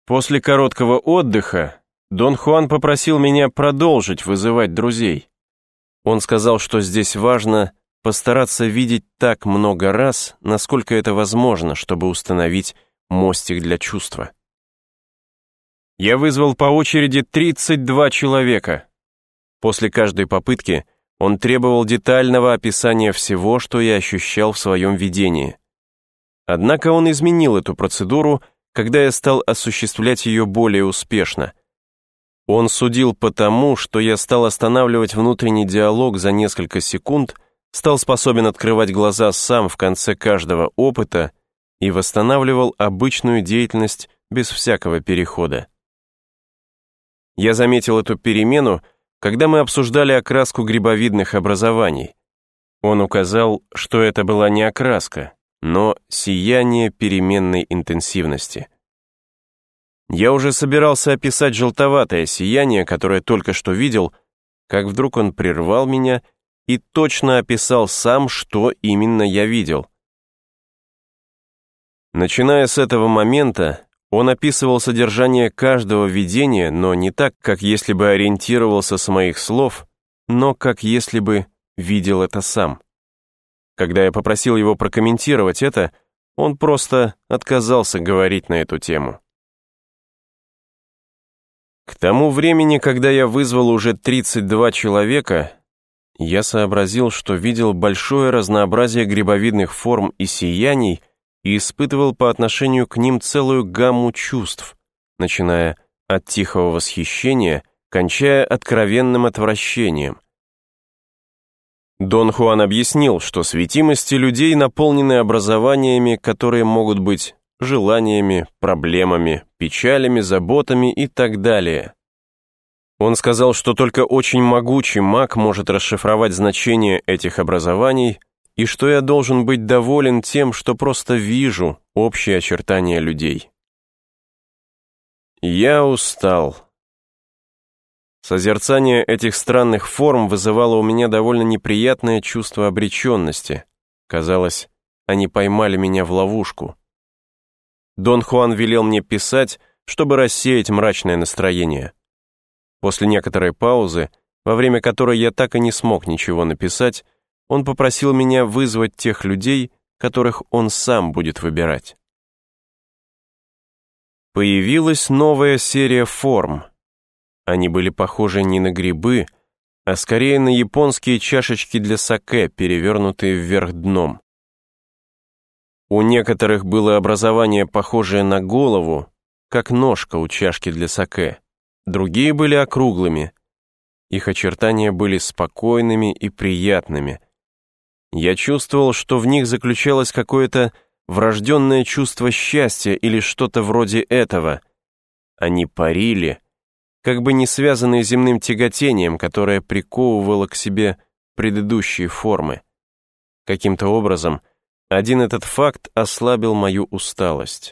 После короткого отдыха Дон Хуан попросил меня продолжить вызывать друзей. Он сказал, что здесь важно постараться видеть так много раз, насколько это возможно, чтобы установить мостик для чувства. Я вызвал по очереди 32 человека. После каждой попытки он требовал детального описания всего, что я ощущал в своем видении. Однако он изменил эту процедуру, когда я стал осуществлять ее более успешно. Он судил по тому, что я стал останавливать внутренний диалог за несколько секунд, стал способен открывать глаза сам в конце каждого опыта и восстанавливал обычную деятельность без всякого перехода. Я заметил эту перемену, когда мы обсуждали окраску грибовидных образований. Он указал, что это была не окраска, но сияние переменной интенсивности. Я уже собирался описать желтоватое сияние, которое только что видел, как вдруг он прервал меня и точно описал сам, что именно я видел. Начиная с этого момента, он описывал содержание каждого видения, но не так, как если бы ориентировался с моих слов, но как если бы видел это сам. Когда я попросил его прокомментировать это, он просто отказался говорить на эту тему. К тому времени, когда я вызвал уже 32 человека, я сообразил, что видел большое разнообразие грибовидных форм и сияний и испытывал по отношению к ним целую гамму чувств, начиная от тихого восхищения, кончая откровенным отвращением. Дон Хуан объяснил, что светимости людей наполнены образованиями, которые могут быть желаниями, проблемами, печалями, заботами и так далее. Он сказал, что только очень могучий маг может расшифровать значение этих образований, и что я должен быть доволен тем, что просто вижу общие очертания людей. Я устал. Созерцание этих странных форм вызывало у меня довольно неприятное чувство обреченности. Казалось, они поймали меня в ловушку. Дон Хуан велел мне писать, чтобы рассеять мрачное настроение. После некоторой паузы, во время которой я так и не смог ничего написать, он попросил меня вызвать тех людей, которых он сам будет выбирать. Появилась новая серия форм. Они были похожи не на грибы, а скорее на японские чашечки для саке, перевернутые вверх дном. У некоторых было образование, похожее на голову, как ножка у чашки для саке. Другие были округлыми. Их очертания были спокойными и приятными. Я чувствовал, что в них заключалось какое-то врожденное чувство счастья или что-то вроде этого. Они парили, как бы не связанные земным тяготением, которое приковывало к себе предыдущие формы. Каким-то образом, один этот факт ослабил мою усталость.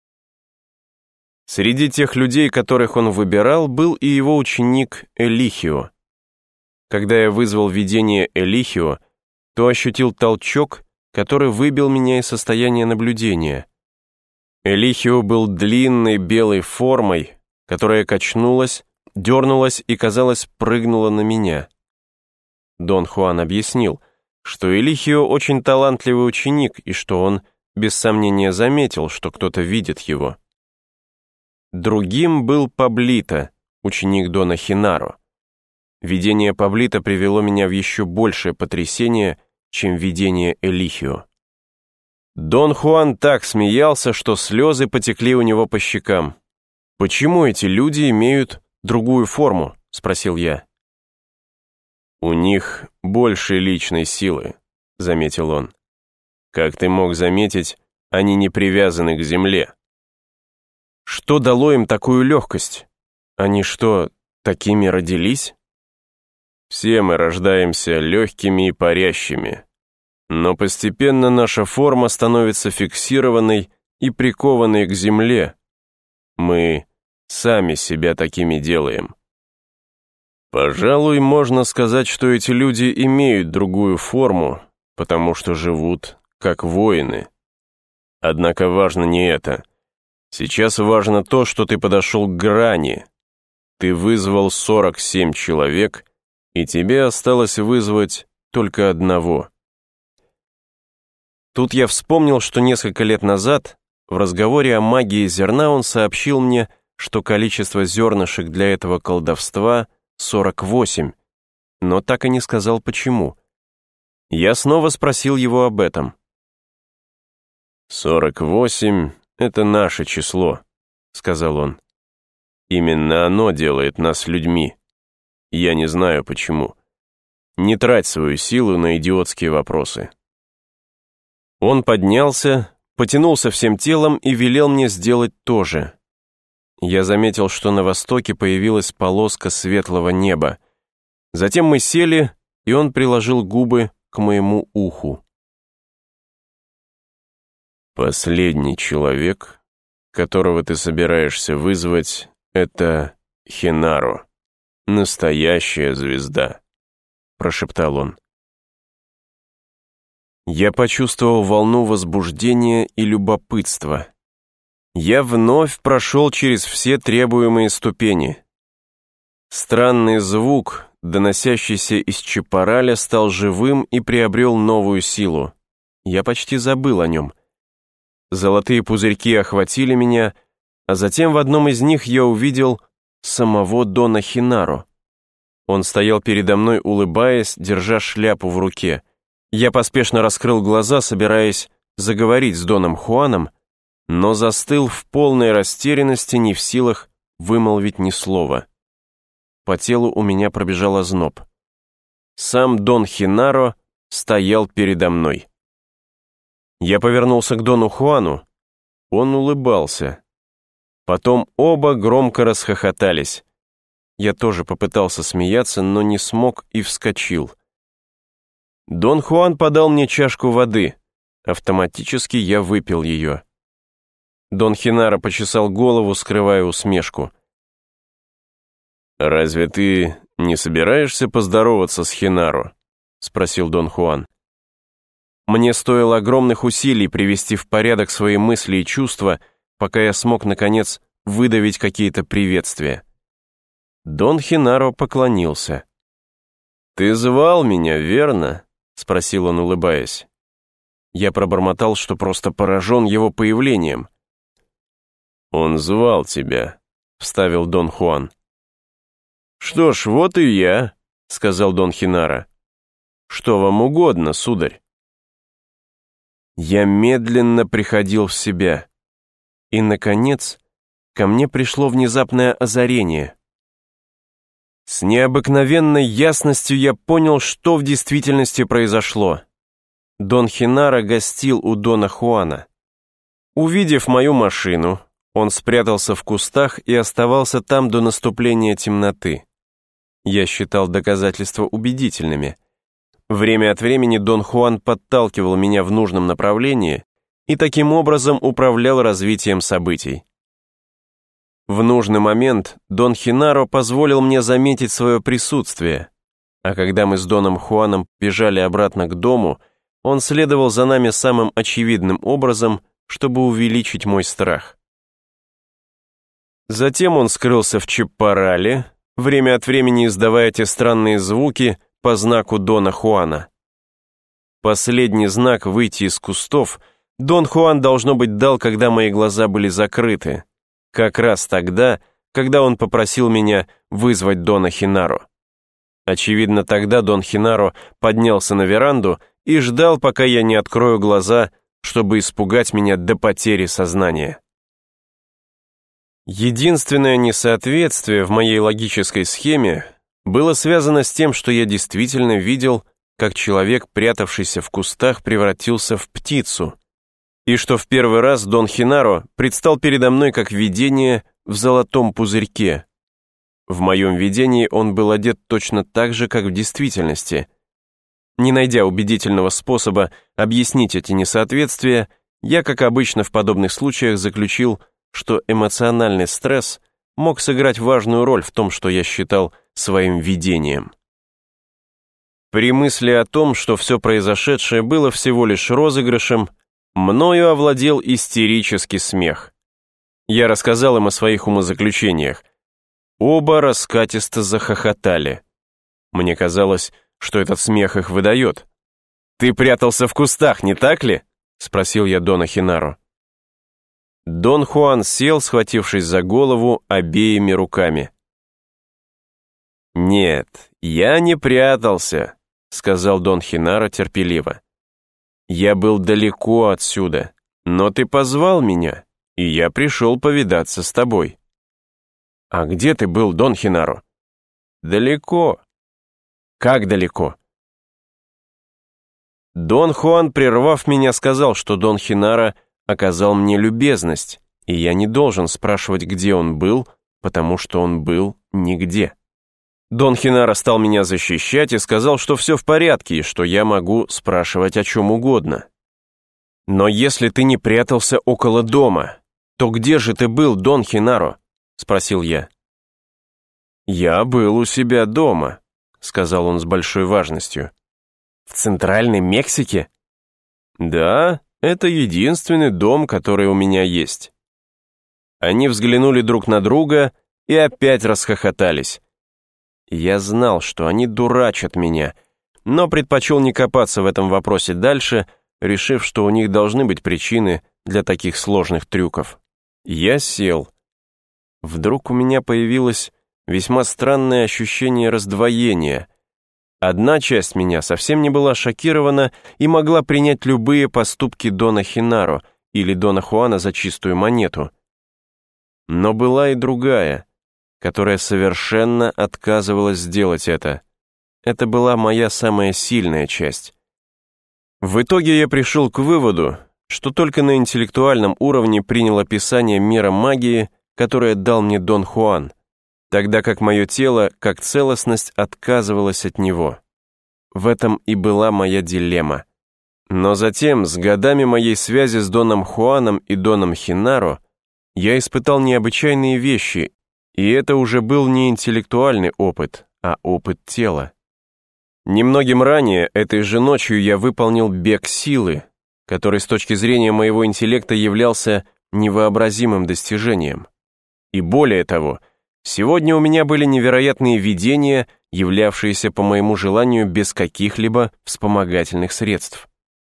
Среди тех людей, которых он выбирал, был и его ученик Элихио. Когда я вызвал видение Элихио, то ощутил толчок, который выбил меня из состояния наблюдения. Элихио был длинной белой формой, которая качнулась, дернулась и, казалось, прыгнула на меня. Дон Хуан объяснил, что Элихио очень талантливый ученик и что он, без сомнения, заметил, что кто-то видит его. Другим был Паблито, ученик Дона Хинаро. Видение Паблито привело меня в еще большее потрясение, чем видение Элихио. Дон Хуан так смеялся, что слезы потекли у него по щекам. «Почему эти люди имеют другую форму?» — спросил я. «У них больше личной силы», — заметил он. «Как ты мог заметить, они не привязаны к земле». «Что дало им такую легкость? Они что, такими родились?» «Все мы рождаемся легкими и парящими, но постепенно наша форма становится фиксированной и прикованной к земле. Мы сами себя такими делаем. Пожалуй, можно сказать, что эти люди имеют другую форму, потому что живут как воины. Однако важно не это. Сейчас важно то, что ты подошел к грани. Ты вызвал 47 человек, и тебе осталось вызвать только одного. Тут я вспомнил, что несколько лет назад в разговоре о магии зерна он сообщил мне, что количество зернышек для этого колдовства 48, но так и не сказал почему. Я снова спросил его об этом. 48 — это наше число, сказал он. Именно оно делает нас людьми. Я не знаю почему. Не трать свою силу на идиотские вопросы. Он поднялся, потянулся всем телом и велел мне сделать то же. Я заметил, что на востоке появилась полоска светлого неба. Затем мы сели, и он приложил губы к моему уху. Последний человек, которого ты собираешься вызвать, это Хинару, настоящая звезда, прошептал он. Я почувствовал волну возбуждения и любопытства. Я вновь прошел через все требуемые ступени. Странный звук, доносящийся из Чапараля, стал живым и приобрел новую силу. Я почти забыл о нем. Золотые пузырьки охватили меня, а затем в одном из них я увидел самого Дона Хинару. Он стоял передо мной, улыбаясь, держа шляпу в руке. Я поспешно раскрыл глаза, собираясь заговорить с Доном Хуаном, но застыл в полной растерянности, не в силах вымолвить ни слова. По телу у меня пробежал озноб. Сам Дон Хинаро стоял передо мной. Я повернулся к Дону Хуану. Он улыбался. Потом оба громко расхохотались. Я тоже попытался смеяться, но не смог и вскочил. Дон Хуан подал мне чашку воды. Автоматически я выпил ее. Дон Хинаро почесал голову, скрывая усмешку. «Разве ты не собираешься поздороваться с Хинару?» — спросил Дон Хуан. Мне стоило огромных усилий привести в порядок свои мысли и чувства, пока я смог, наконец, выдавить какие-то приветствия. Дон Хинаро поклонился. «Ты звал меня, верно?» — спросил он, улыбаясь. Я пробормотал, что просто поражен его появлением. «Он звал тебя», — вставил Дон Хуан. «Что ж, вот и я», — сказал Дон Хинаро. «Что вам угодно, сударь?» Я медленно приходил в себя. И, наконец, ко мне пришло внезапное озарение. С необыкновенной ясностью я понял, что в действительности произошло. Дон Хинаро гостил у Дона Хуана. Увидев мою машину, он спрятался в кустах и оставался там до наступления темноты. Я считал доказательства убедительными. Время от времени Дон Хуан подталкивал меня в нужном направлении и таким образом управлял развитием событий. В нужный момент Дон Хинаро позволил мне заметить свое присутствие, а когда мы с Доном Хуаном бежали обратно к дому, он следовал за нами самым очевидным образом, чтобы увеличить мой страх. Затем он скрылся в Чапарале, время от времени издавая те странные звуки по знаку Дона Хуана. Последний знак выйти из кустов Дон Хуан, должно быть, дал, когда мои глаза были закрыты, как раз тогда, когда он попросил меня вызвать Дона Хинаро. Очевидно, тогда Дон Хинаро поднялся на веранду и ждал, пока я не открою глаза, чтобы испугать меня до потери сознания. Единственное несоответствие в моей логической схеме было связано с тем, что я действительно видел, как человек, прятавшийся в кустах, превратился в птицу, и что в первый раз Дон Хинаро предстал передо мной как видение в золотом пузырьке. В моем видении он был одет точно так же, как в действительности. Не найдя убедительного способа объяснить эти несоответствия, я, как обычно в подобных случаях, заключил, что эмоциональный стресс мог сыграть важную роль в том, что я считал своим видением. При мысли о том, что все произошедшее было всего лишь розыгрышем, мною овладел истерический смех. Я рассказал им о своих умозаключениях. Оба раскатисто захохотали. Мне казалось, что этот смех их выдает. «Ты прятался в кустах, не так ли?» — спросил я Дона Хинару. Дон Хуан сел, схватившись за голову обеими руками. «Нет, я не прятался», — сказал Дон Хинаро терпеливо. «Я был далеко отсюда, но ты позвал меня, и я пришел повидаться с тобой». «А где ты был, Дон Хинаро?» «Далеко». «Как далеко?» Дон Хуан, прервав меня, сказал, что Дон Хинаро оказал мне любезность, и я не должен спрашивать, где он был, потому что он был нигде. Дон Хинаро стал меня защищать и сказал, что все в порядке, и что я могу спрашивать о чем угодно. «Но если ты не прятался около дома, то где же ты был, Дон Хинаро?» — спросил я. «Я был у себя дома», — сказал он с большой важностью. «В Центральной Мексике?» «Да, это единственный дом, который у меня есть». Они взглянули друг на друга и опять расхохотались. Я знал, что они дурачат меня, но предпочел не копаться в этом вопросе дальше, решив, что у них должны быть причины для таких сложных трюков. Я сел. Вдруг у меня появилось весьма странное ощущение раздвоения. Одна часть меня совсем не была шокирована и могла принять любые поступки Дона Хинаро или Дона Хуана за чистую монету. Но была и другая, которая совершенно отказывалась сделать это. Это была моя самая сильная часть. В итоге я пришел к выводу, что только на интеллектуальном уровне принял описание мира магии, которое дал мне Дон Хуан, тогда как мое тело, как целостность, отказывалось от него. В этом и была моя дилемма. Но затем, с годами моей связи с Доном Хуаном и Доном Хинаро, я испытал необычайные вещи, и это уже был не интеллектуальный опыт, а опыт тела. Немногим ранее, этой же ночью, я выполнил бег силы, который с точки зрения моего интеллекта являлся невообразимым достижением. И более того, сегодня у меня были невероятные видения, являвшиеся по моему желанию без каких-либо вспомогательных средств.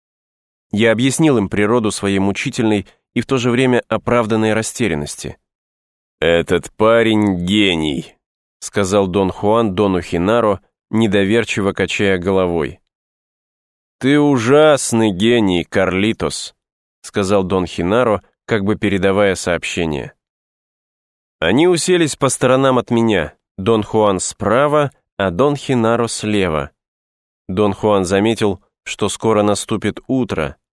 Я объяснил им природу своей мучительной и в то же время оправданной растерянности. «Этот парень гений», — сказал Дон Хуан Дону Хинаро, недоверчиво качая головой. «Ты ужасный гений, Карлитос», — сказал Дон Хинаро, как бы передавая сообщение. Они уселись по сторонам от меня, Дон Хуан справа, а Дон Хинаро слева. Дон Хуан заметил, что скоро наступит утро,